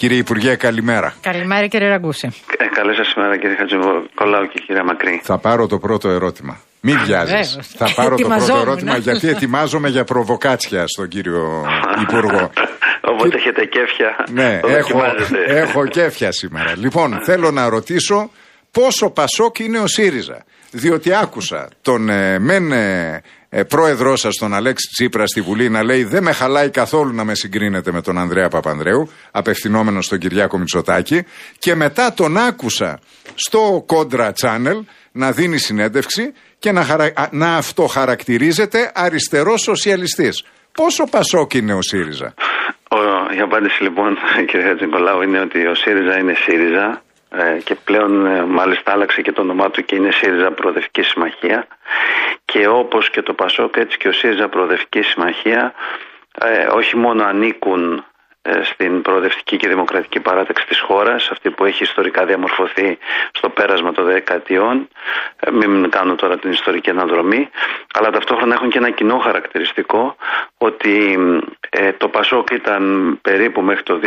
Κύριε Υπουργέ, καλημέρα. Καλημέρα, κύριε Ραγκούση. Καλή σας ημέρα, κύριε Χατζηνικολάου και κύριε Μακρύ. Θα πάρω το πρώτο ερώτημα. Μην βιάζεις. Θα πάρω το πρώτο ερώτημα γιατί ετοιμάζομαι για προβοκάτσια στον κύριο Υπουργό. Οπότε έχετε κέφια. Ναι, έχω κέφια σήμερα. Λοιπόν, θέλω να ρωτήσω πόσο Πασόκ είναι ο ΣΥΡΙΖΑ. Διότι άκουσα τον πρόεδρό σας, τον Αλέξη Τσίπρα, στη Βουλή να λέει δεν με χαλάει καθόλου να με συγκρίνετε με τον Ανδρέα Παπανδρέου, απευθυνόμενο στον Κυριάκο Μητσοτάκη, και μετά τον άκουσα στο Κόντρα Channel να δίνει συνέντευξη και να αυτοχαρακτηρίζεται αριστερός σοσιαλιστής. Πόσο Πασόκ είναι ο ΣΥΡΙΖΑ? Η απάντηση λοιπόν, κύριε Χατζηνικολάου, είναι ότι ο ΣΥΡΙΖΑ είναι ΣΥΡΙΖΑ και πλέον μάλιστα άλλαξε και το όνομά του και είναι ΣΥΡΙΖΑ Προοδευτική Συμμαχία, και όπως και το Πασόκ, έτσι και ο ΣΥΡΙΖΑ Προοδευτική Συμμαχία όχι μόνο ανήκουν στην προοδευτική και δημοκρατική παράταξη της χώρας, αυτή που έχει ιστορικά διαμορφωθεί στο πέρασμα των δεκαετιών, μην κάνω τώρα την ιστορική αναδρομή, αλλά ταυτόχρονα έχουν και ένα κοινό χαρακτηριστικό, ότι το Πασόκ ήταν περίπου μέχρι το 2011-2012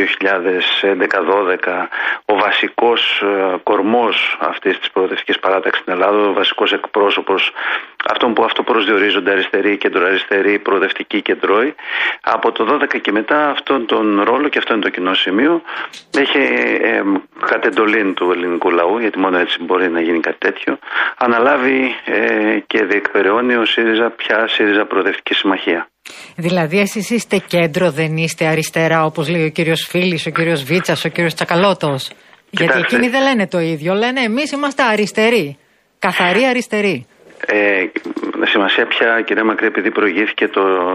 ο βασικός κορμός αυτής της προοδευτικής παράταξης στην Ελλάδα, ο βασικός εκπρόσωπος αυτών που αυτοπροσδιορίζονται αριστεροί, κεντροαριστεροί, προοδευτικοί, κεντρώοι. Από το 2012 και μετά αυτόν τον ρόλο, και αυτό είναι το κοινό σημείο, έχει κατ' εντολή του ελληνικού λαού, γιατί μόνο έτσι μπορεί να γίνει κάτι τέτοιο, αναλάβει και διεκπεραιώνει ο ΣΥΡΙΖΑ πια ΣΥΡΙΖΑ Προοδευτική Συμμαχία. Δηλαδή εσείς είστε κέντρο, δεν είστε αριστερά, όπως λέει ο κύριος Φίλης, ο κύριος Βίτσας, ο κύριος Τσακαλώτος? Γιατί εκείνοι δεν λένε το ίδιο, λένε εμείς είμαστε αριστεροί, καθαροί αριστεροί. Σημασία πια, κυρία Μακρύ, επειδή προηγήθηκε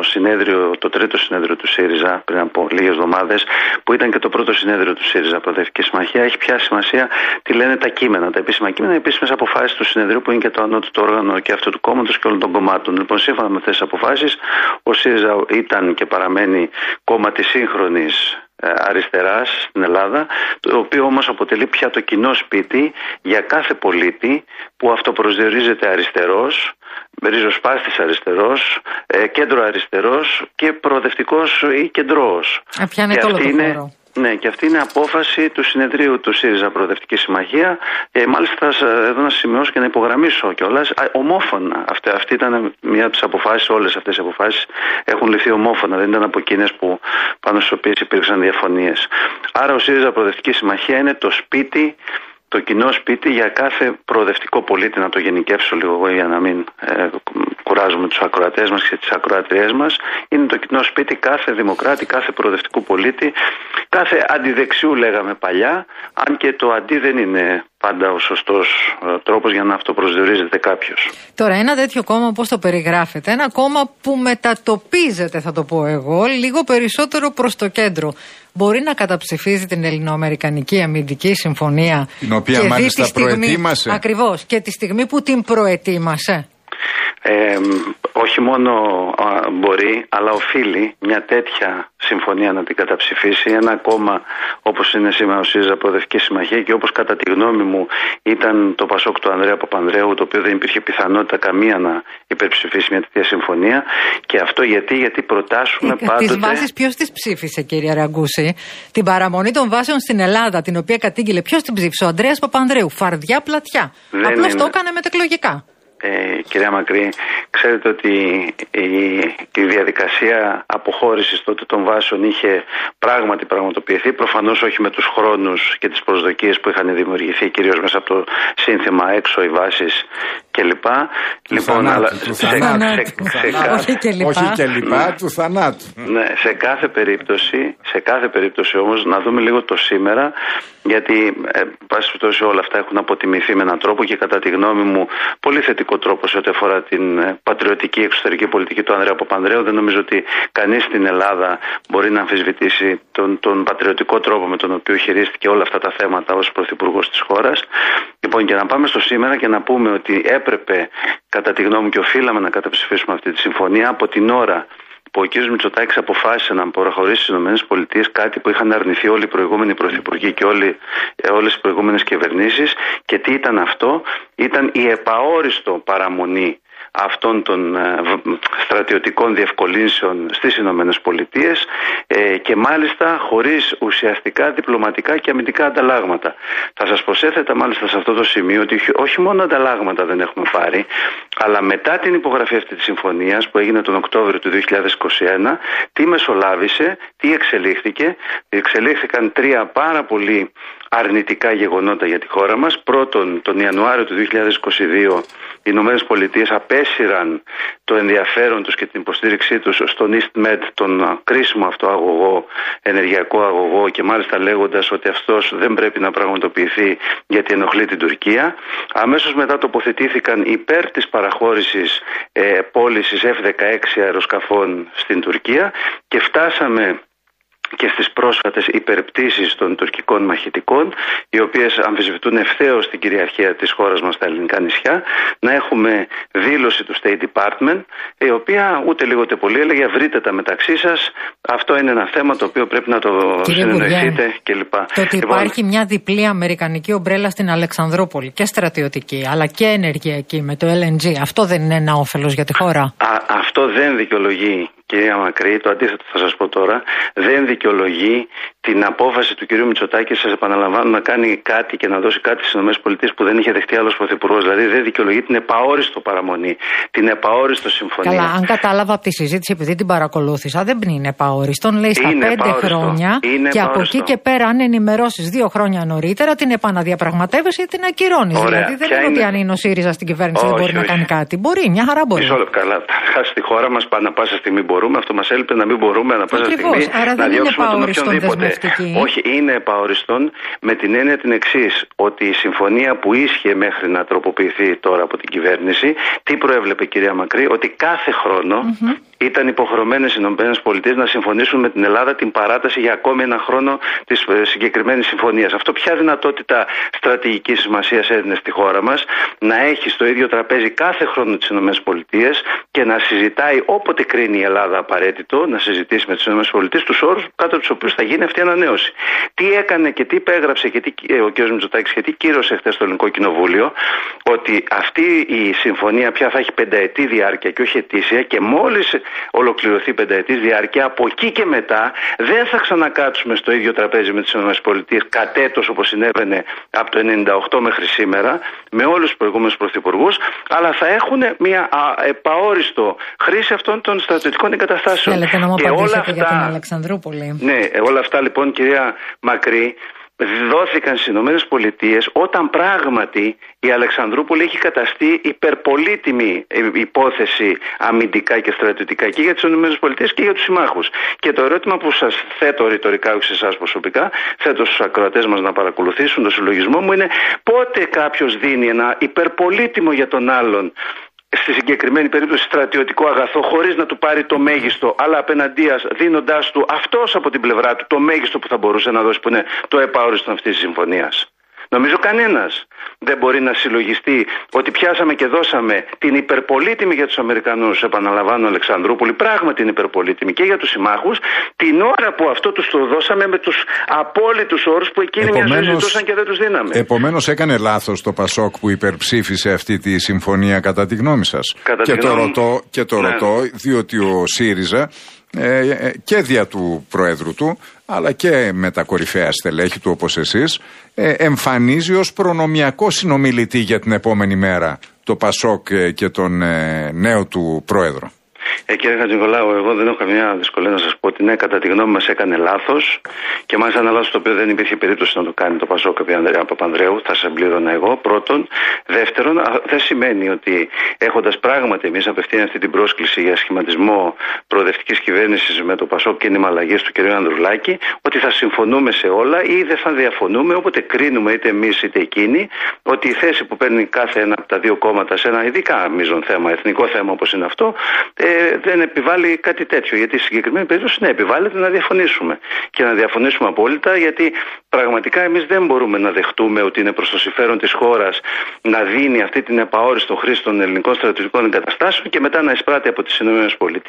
το τρίτο συνέδριο του ΣΥΡΙΖΑ πριν από λίγες εβδομάδες, που ήταν και το πρώτο συνέδριο του ΣΥΡΙΖΑ Προοδευτική Συμμαχία, έχει πια σημασία τι λένε τα κείμενα, τα επίσημα κείμενα, οι επίσημες αποφάσεις του συνεδρίου, που είναι και το ανώτατο όργανο και αυτού του κόμματος και όλων των κομμάτων. Λοιπόν, σύμφωνα με αυτές τις αποφάσεις, ο ΣΥΡΙΖΑ ήταν και παραμένει κόμμα της σύγχρονης αριστεράς στην Ελλάδα, το οποίο όμως αποτελεί πια το κοινό σπίτι για κάθε πολίτη που αυτοπροσδιορίζεται αριστερός, ριζοσπάστης αριστερός, κέντρο αριστερός και προοδευτικός ή κεντρώος. Πιάνει όλο το χώρο. Ναι, και αυτή είναι απόφαση του συνεδρίου του ΣΥΡΙΖΑ Προοδευτική Συμμαχία. Μάλιστα, εδώ να σημειώσω και να υπογραμμίσω κιόλας, ομόφωνα. Αυτή ήταν μια από τις αποφάσεις, όλες αυτές οι αποφάσεις έχουν ληφθεί ομόφωνα, δεν ήταν από εκείνες πάνω στις οποίες υπήρξαν διαφωνίες. Άρα, ο ΣΥΡΙΖΑ Προοδευτική Συμμαχία είναι το σπίτι, το κοινό σπίτι για κάθε προοδευτικό πολίτη, να το γενικεύσω λίγο εγώ για να μην κουράζουμε τους ακροατές μας και τις ακροατριές μας. Είναι το κοινό σπίτι κάθε δημοκράτη, κάθε προοδευτικού πολίτη, κάθε αντιδεξιού λέγαμε παλιά, αν και το αντί δεν είναι πάντα ο σωστός τρόπος για να αυτοπροσδιορίζεται κάποιος. Τώρα, ένα τέτοιο κόμμα, πώς το περιγράφεται? Ένα κόμμα που μετατοπίζεται, θα το πω εγώ, λίγο περισσότερο προς το κέντρο. Μπορεί να καταψηφίζει την Ελληνοαμερικανική Αμυντική Συμφωνία, την οποία μάλιστα προετοίμασε. Ακριβώς, και τη στιγμή που την προετοίμασε. Όχι μόνο μπορεί, αλλά οφείλει μια τέτοια συμφωνία να την καταψηφίσει ένα κόμμα όπως είναι σήμερα ο ΣΥΡΙΖΑ Προοδευτική Συμμαχία, και όπως κατά τη γνώμη μου ήταν το Πασόκ του Ανδρέα Παπανδρέου, το οποίο δεν υπήρχε πιθανότητα καμία να υπερψηφίσει μια τέτοια συμφωνία. Και αυτό γιατί προτάσουμε πάντοτε. Τις βάσεις ποιος τις ψήφισε, κύριε Ραγκούση? Την παραμονή των βάσεων στην Ελλάδα, την οποία κατήγγειλε, ποιος την ψήφισε? Ο Ανδρέας Παπανδρέου. Φαρδιά πλατιά. Απλώς το έκανε μετεκλογικά. Κυρία Μακρύ, ξέρετε ότι η διαδικασία αποχώρησης τότε των βάσεων είχε πράγματι πραγματοποιηθεί, προφανώς όχι με τους χρόνους και τις προσδοκίες που είχαν δημιουργηθεί κυρίως μέσα από το σύνθημα έξω οι βάσεις κλπ. Λοιπόν, αλλά όχι και λοιπά, του θανάτου. Ναι, σε κάθε περίπτωση όμως να δούμε λίγο το σήμερα, γιατί πάση περιπτώσει όλα αυτά έχουν αποτιμηθεί με έναν τρόπο και κατά τη γνώμη μου πολύ θετικό τρόπο σε ό,τι αφορά την πατριωτική εξωτερική πολιτική του Ανδρέα Παπανδρέου. Δεν νομίζω ότι κανείς στην Ελλάδα μπορεί να αμφισβητήσει τον πατριωτικό τρόπο με τον οποίο χειρίστηκε όλα αυτά τα θέματα ως πρωθυπουργός της χώρας. Λοιπόν, και να πάμε στο σήμερα και να πούμε ότι έπρεπε, κατά τη γνώμη μου, και οφείλαμε να καταψηφίσουμε αυτή τη συμφωνία από την ώρα που ο κ. Μητσοτάκης αποφάσισε να προχωρήσει στις ΗΠΑ, κάτι που είχαν αρνηθεί όλοι οι προηγούμενοι πρωθυπουργοί και όλες οι προηγούμενες κυβερνήσεις. Και τι ήταν αυτό? Ήταν η επαόριστο παραμονή αυτών των στρατιωτικών διευκολύνσεων στις Ηνωμένες Πολιτείες και μάλιστα χωρίς ουσιαστικά διπλωματικά και αμυντικά ανταλλάγματα. Θα σας προσέθετα μάλιστα σε αυτό το σημείο ότι όχι μόνο ανταλλάγματα δεν έχουμε πάρει, αλλά μετά την υπογραφή αυτή της συμφωνίας που έγινε τον Οκτώβριο του 2021, τι μεσολάβησε, τι εξελίχθηκε. Εξελίχθηκαν 3 πάρα πολύ αρνητικά γεγονότα για τη χώρα μας. Πρώτον, τον Ιανουάριο του 2022 οι Ηνωμένες Πολιτείες απέσυραν το ενδιαφέρον τους και την υποστήριξή τους στον EastMed, τον κρίσιμο αυτό αγωγό, ενεργειακό αγωγό, και μάλιστα λέγοντας ότι αυτός δεν πρέπει να πραγματοποιηθεί γιατί ενοχλεί την Τουρκία. Αμέσως μετά τοποθετήθηκαν υπέρ της παραχώρησης πώλησης F-16 αεροσκαφών στην Τουρκία και φτάσαμε και στις πρόσφατες υπερπτήσεις των τουρκικών μαχητικών, οι οποίες αμφισβητούν ευθέως την κυριαρχία της χώρας μας στα ελληνικά νησιά, να έχουμε δήλωση του State Department, η οποία ούτε λίγο ούτε πολύ έλεγε βρείτε τα μεταξύ σας, αυτό είναι ένα θέμα το οποίο πρέπει να το συνεννοηθείτε κλπ. Το ότι υπάρχει μια διπλή αμερικανική ομπρέλα στην Αλεξανδρούπολη, και στρατιωτική αλλά και ενεργειακή με το LNG, αυτό δεν είναι ένα όφελος για τη χώρα? Αυτό δεν δικαιολογεί, κυρία Μακρύ, το αντίθετο θα σας πω τώρα, δεν δικαιολογεί την απόφαση του κυρίου Μητσοτάκη, σας επαναλαμβάνω, να κάνει κάτι και να δώσει κάτι στις ΗΠΑ που δεν είχε δεχτεί άλλος πρωθυπουργός. Δηλαδή δεν δικαιολογεί την επαόριστο παραμονή, την επαόριστο συμφωνία. Καλά, αν κατάλαβα από τη συζήτηση, επειδή την παρακολούθησα, δεν είναι επαόριστον. Λέει στα 5 χρόνια και από εκεί και πέρα, αν ενημερώσεις 2 χρόνια νωρίτερα, την επαναδιαπραγματεύεσαι ή την ακυρώνεις. Δηλαδή δεν είναι ότι αν είναι ο ΣΥΡΙΖΑ στην κυβέρνηση δεν μπορεί να κάνει κάτι. Μπορεί, μια χαρά μπορεί. Καλά, στη χώρα μας πάνα πάσα στιγμή μπορούμε, αυτό μας έλειπε να μην μπορούμε να πάσα στιγμή να διώξουμε τον οποιονδήποτε. Όχι, είναι επαόριστον με την έννοια την εξής, ότι η συμφωνία που ίσχυε μέχρι να τροποποιηθεί τώρα από την κυβέρνηση, τι προέβλεπε, κυρία Μακρύ, ότι κάθε χρόνο ήταν υποχρεωμένες οι ΗΠΑ να συμφωνήσουν με την Ελλάδα την παράταση για ακόμη 1 χρόνο της συγκεκριμένης συμφωνίας. Αυτό ποια δυνατότητα στρατηγικής σημασίας έδινε στη χώρα μας, να έχει στο ίδιο τραπέζι κάθε χρόνο τις ΗΠΑ και να συζητάει όποτε κρίνει η Ελλάδα απαραίτητο, να συζητήσει με τις ΗΠΑ τους όρους κάτω από τους οποίους θα γίνει αυτή η ανανέωση. Τι έκανε και τι υπέγραψε και τι, ο κ. Μητσοτάκης και τι κύρωσε χθες στο Ελληνικό Κοινοβούλιο, ότι αυτή η συμφωνία πια θα έχει 5ετή διάρκεια και όχι ετήσια, και μόλις ολοκληρωθεί 5ετής διάρκεια, από εκεί και μετά δεν θα ξανακάτσουμε στο ίδιο τραπέζι με τις ΗΠΑ κατέτος όπως συνέβαινε από το 1998 μέχρι σήμερα με όλους τους προηγούμενους πρωθυπουργούς, αλλά θα έχουν μια επαόριστο χρήση αυτών των στρατιωτικών εγκαταστάσεων. Θέλετε να μου απαντήσετε για την Αλεξανδρούπολη? Ναι, όλα αυτά λοιπόν, κυρία Μακρύ, δόθηκαν στις Ηνωμένες Πολιτείες όταν πράγματι η Αλεξανδρούπολη έχει καταστεί υπερπολίτιμη υπόθεση αμυντικά και στρατιωτικά και για τις Ηνωμένες Πολιτείες και για τους συμμάχους. Και το ερώτημα που σας θέτω ρητορικά, όχι σε εσάς προσωπικά, θέτω στους ακροατές μας να παρακολουθήσουν το συλλογισμό μου, είναι πότε κάποιος δίνει ένα υπερπολίτιμο για τον άλλον, στη συγκεκριμένη περίπτωση στρατιωτικό αγαθό, χωρίς να του πάρει το μέγιστο, αλλά απέναντίας δίνοντάς του αυτός από την πλευρά του το μέγιστο που θα μπορούσε να δώσει, που είναι το επαόριστο αυτής της συμφωνίας. Νομίζω κανένας δεν μπορεί να συλλογιστεί ότι πιάσαμε και δώσαμε την υπερπολίτιμη για τους Αμερικανούς, επαναλαμβάνω, Αλεξανδρούπολη, πράγματι είναι υπερπολίτιμη και για τους συμμάχους, την ώρα που αυτό τους το δώσαμε με τους απόλυτους όρους που εκείνοι μια ζωή ζητούσαν και δεν τους δίναμε. Επομένως έκανε λάθος το Πασόκ που υπερψήφισε αυτή τη συμφωνία, κατά τη γνώμη σας? Και το ρωτώ διότι ο ΣΥΡΙΖΑ και δια του Προέδρου του, αλλά και με τα κορυφαία στελέχη του όπως εσείς, εμφανίζει ως προνομιακό συνομιλητή για την επόμενη μέρα το Πασόκ και τον νέο του Πρόεδρο. Κύριε Χατζηνικολάου, εγώ δεν έχω καμιά δυσκολία να σας πω ότι ναι, κατά τη γνώμη μας έκανε λάθος και μάλιστα ένα λάθος το οποίο δεν υπήρχε περίπτωση να το κάνει το Πασόκ επί Παπανδρέου, θα σε εμπλήρωνα εγώ. Πρώτον. Δεύτερον, δεν σημαίνει ότι έχοντας πράγματι εμείς απευθύνει αυτή την πρόσκληση για σχηματισμό προοδευτικής κυβέρνησης με το Πασόκ και νημαλλαγές του κ. Ανδρουλάκη, ότι θα συμφωνούμε σε όλα ή δεν θα διαφωνούμε, όποτε κρίνουμε είτε εμείς είτε εκείνοι, ότι η θέση που παίρνει κάθε ένα από τα δύο κόμματα σε ένα ειδικά μείζον θέμα, εθνικό θέμα όπως είναι αυτό, δεν επιβάλλει κάτι τέτοιο. Γιατί στη συγκεκριμένη περίπτωση επιβάλλεται να διαφωνήσουμε. Και να διαφωνήσουμε απόλυτα, γιατί πραγματικά εμείς δεν μπορούμε να δεχτούμε ότι είναι προς το συμφέρον της χώρας να δίνει αυτή την επαόριστο χρήση των ελληνικών στρατιωτικών εγκαταστάσεων και μετά να εισπράττει από τις ΗΠΑ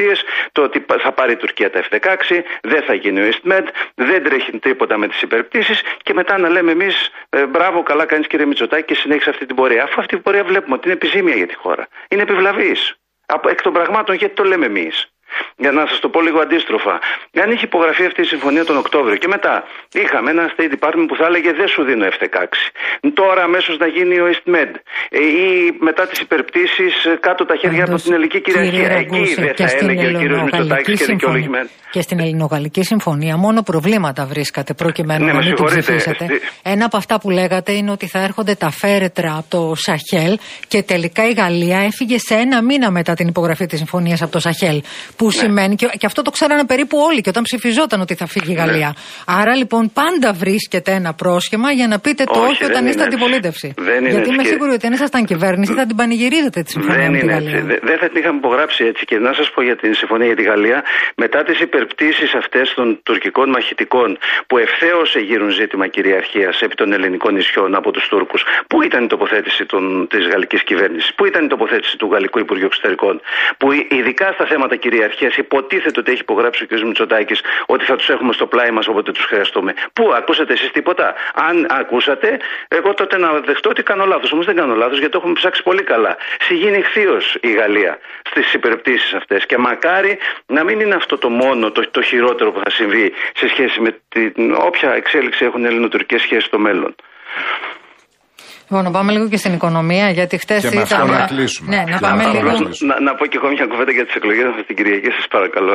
το ότι θα πάρει η Τουρκία τα F-16, δεν θα γίνει ο EastMed, δεν τρέχει τίποτα με τις υπερπτήσεις και μετά να λέμε εμείς μπράβο, καλά κάνεις κύριε Μητσοτάκη και συνέχισε αυτή την πορεία. Αφού αυτή την πορεία βλέπουμε ότι είναι επιζήμια για τη χώρα. Είναι επιβλαβής. Εκ των πραγμάτων, γιατί το λέμε εμείς. Για να σας το πω λίγο αντίστροφα. Αν είχε υπογραφεί αυτή η συμφωνία τον Οκτώβριο και μετά είχαμε ένα State Department που θα έλεγε δεν σου δίνω F-16. Τώρα αμέσως να γίνει ο EastMed. Ή μετά τις υπερπτήσεις κάτω τα χέρια από την ελληνική κυριαρχία. Εκεί δεν θα έλεγε ο κύριος Μητσοτάκης και δικαιολογημένα. Και στην Ελληνογαλλική Συμφωνία μόνο προβλήματα βρίσκατε προκειμένου να μην την ψηφίσετε. Ένα από αυτά που λέγατε είναι ότι θα έρχονται τα φέρετρα από το Σαχέλ και τελικά η Γαλλία έφυγε σε ένα μήνα μετά την υπογραφή της συμφωνίας από το Σαχέλ. Που σημαίνει, και αυτό το ξέρανε περίπου όλοι και όταν ψηφιζόταν ότι θα φύγει η Γαλλία. Άρα λοιπόν πάντα βρίσκεται ένα πρόσχημα για να πείτε το όχι όταν είστε αντιπολίτευση. Γιατί είμαι σίγουρη ότι αν ήσασταν κυβέρνηση θα την πανηγυρίζετε τη συμφωνία με τη Γαλλία. Δεν θα την είχαμε υπογράψει έτσι. Και να σας πω για την συμφωνία για τη Γαλλία, μετά τις υπερπτήσεις αυτές των τουρκικών μαχητικών που ευθέως εγείρουν ζήτημα κυριαρχίας επί των ελληνικών νησιών από τους Τούρκους, πού ήταν η τοποθέτηση της γαλλικής κυβέρνησης, πού ήταν η τοποθέτηση του Γαλλικού Υπουργείου Εξωτερικών, που ειδικά στα θέματα κυριαρχίας υποτίθεται ότι έχει υπογράψει ο κ. Μητσοτάκης ότι θα τους έχουμε στο πλάι μας όποτε τους χρειαστούμε. Πού, ακούσατε εσείς τίποτα? Αν ακούσατε, εγώ τότε να δεχτώ ότι κάνω λάθος. Όμως δεν κάνω λάθος, γιατί το έχουμε ψάξει πολύ καλά. Συγγίνει εχθείως η Γαλλία στις υπερπτήσεις αυτές. Και μακάρι να μην είναι αυτό το μόνο, το χειρότερο που θα συμβεί σε σχέση με την όποια εξέλιξη έχουν ελληνοτουρκικές σχέσεις στο μέλλον. Λοιπόν, να πάμε λίγο και στην οικονομία, γιατί χτες ήταν. Αυτό να κλείσουμε. Ναι, να πάμε λίγο. Να πω και εγώ μια κουβέντα για τις εκλογές αυτή την Κυριακή, σας παρακαλώ.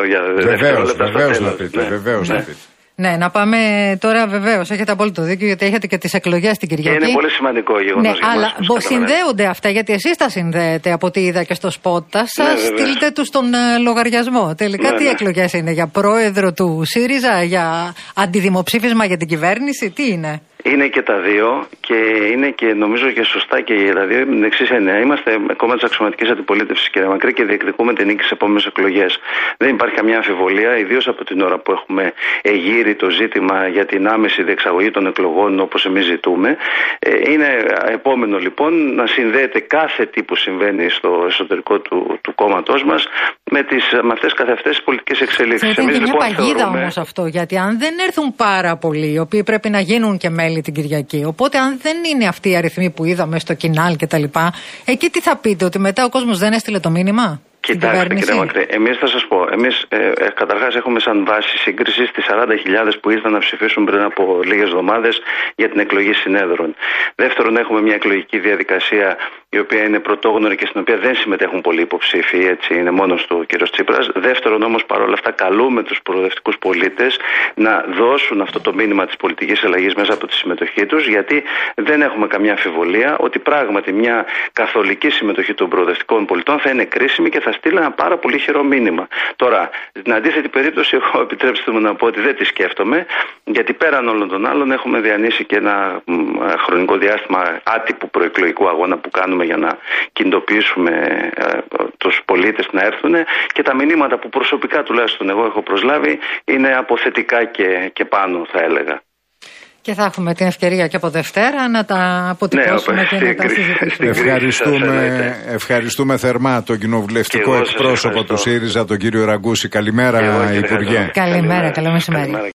Βεβαίως να πείτε. Ναι, να πάμε τώρα, βεβαίως. Έχετε απόλυτο δίκιο, γιατί έχετε και τις εκλογές στην Κυριακή. Είναι πολύ σημαντικό γεγονός. Ναι, αλλά συνδέονται αυτά, γιατί εσείς τα συνδέετε από ό,τι είδα και στο σπότ σας. Στείλτε τους τον λογαριασμό. Τελικά τι εκλογές είναι, για πρόεδρο του ΣΥΡΙΖΑ, για αντιδημοψήφισμα για την κυβέρνηση, τι είναι? Είναι και τα δύο και είναι και νομίζω και σωστά και τα δύο με την εξής έννοια. Είμαστε κόμμα της αξιωματικής αντιπολίτευσης, κύριε Μακρύ, και διεκδικούμε την νίκη στις επόμενες εκλογές. Δεν υπάρχει καμία αμφιβολία, ιδίως από την ώρα που έχουμε εγείρει το ζήτημα για την άμεση διεξαγωγή των εκλογών όπως εμείς ζητούμε. Είναι επόμενο λοιπόν να συνδέεται κάθε τι που συμβαίνει στο εσωτερικό του κόμματός μας με αυτές καθ' αυτές τις πολιτικές εξελίξεις. Είναι μια παγίδα όμως αυτό, γιατί αν δεν έρθουν πάρα πολλοί, οι οποίοι πρέπει να γίνουν και μέλη την Κυριακή. Οπότε, αν δεν είναι αυτοί οι αριθμοί που είδαμε στο Κινάλ και τα λοιπά, εκεί τι θα πείτε, ότι μετά ο κόσμος δεν έστειλε το μήνυμα? Κοιτάξτε, κύριε Μακρύ, εμείς θα σας πω. Εμείς καταρχάς έχουμε σαν βάση σύγκριση τις 40.000 που ήρθαν να ψηφίσουν πριν από λίγες εβδομάδες για την εκλογή συνέδρων. Δεύτερον, έχουμε μια εκλογική διαδικασία η οποία είναι πρωτόγνωρη και στην οποία δεν συμμετέχουν πολλοί υποψήφοι, έτσι είναι μόνος του ο κ. Τσίπρας. Δεύτερον, όμως, παρόλα αυτά, καλούμε τους προοδευτικούς πολίτες να δώσουν αυτό το μήνυμα της πολιτικής αλλαγής μέσα από τη συμμετοχή τους, γιατί δεν έχουμε καμιά αμφιβολία ότι πράγματι μια καθολική συμμετοχή των προοδευτικών πολιτών θα είναι κρίσιμη και θα στείλει ένα πάρα πολύ χειρό μήνυμα. Τώρα, στην αντίθετη περίπτωση, εγώ επιτρέψτε μου να πω ότι δεν τη σκέφτομαι, γιατί πέραν όλων των άλλων έχουμε διανύσει και ένα χρονικό διάστημα άτυπου προεκλογικού αγώνα που κάνουμε για να κινητοποιήσουμε τους πολίτες να έρθουν, και τα μηνύματα που προσωπικά τουλάχιστον εγώ έχω προσλάβει είναι αποθετικά και πάνω, θα έλεγα. Και θα έχουμε την ευκαιρία και από Δευτέρα να τα αποτυπώσουμε και να τα συζητήσουμε. Ευχαριστούμε θερμά τον κοινοβουλευτικό εκπρόσωπο του ΣΥΡΙΖΑ, τον κύριο Ραγκούση. Καλημέρα, Υπουργέ. Καλημέρα, καλό μεσημέρι.